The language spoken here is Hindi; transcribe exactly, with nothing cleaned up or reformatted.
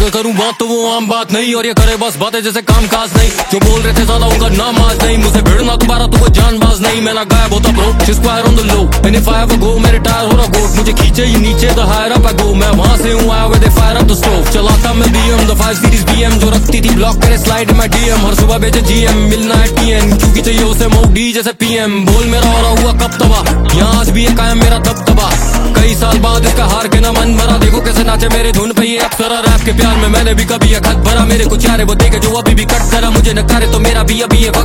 अगर करूँ बात तो वो आम बात नहीं, और ये करे बस बातें जैसे काम काज नहीं। जो बोल रहे थे ज्यादा उनका नाम आज नहीं, मुझे भिड़ना दोबारा तो कोई जानबाज नहीं। मैं ना गायब होता bro, square on the low, and if I ever go मेरे टायर हो रहा गोट। मुझे खींचे ही नीचे the higher up I go, मैं वहां से हूँ आया हुए दे फायर अप द स्टोव। चलाता मैं BM the five series BM, जो रखती थी ब्लॉक करे स्लाइड में डीएम। हर सुबह बेचे जीएम, मिलना है टीएन, क्योंकि चाहिए उसे मोडी जैसे पीएम। बोल मेरा हो रहा हुआ कब तबाह, यहाँ आज भी है कायम मेरा दबदबा। कई साल बाद इसका हार के ना मन भरा, देखो कैसे नाचे मेरे धुन पे ये अप्सरा। रैप के प्यार में मैंने भी कभी खत भरा, मेरे कुछ यारे वो देखे जो अभी भी कट करा। मुझे नकारे तो मेरा भी अभी ये वक्त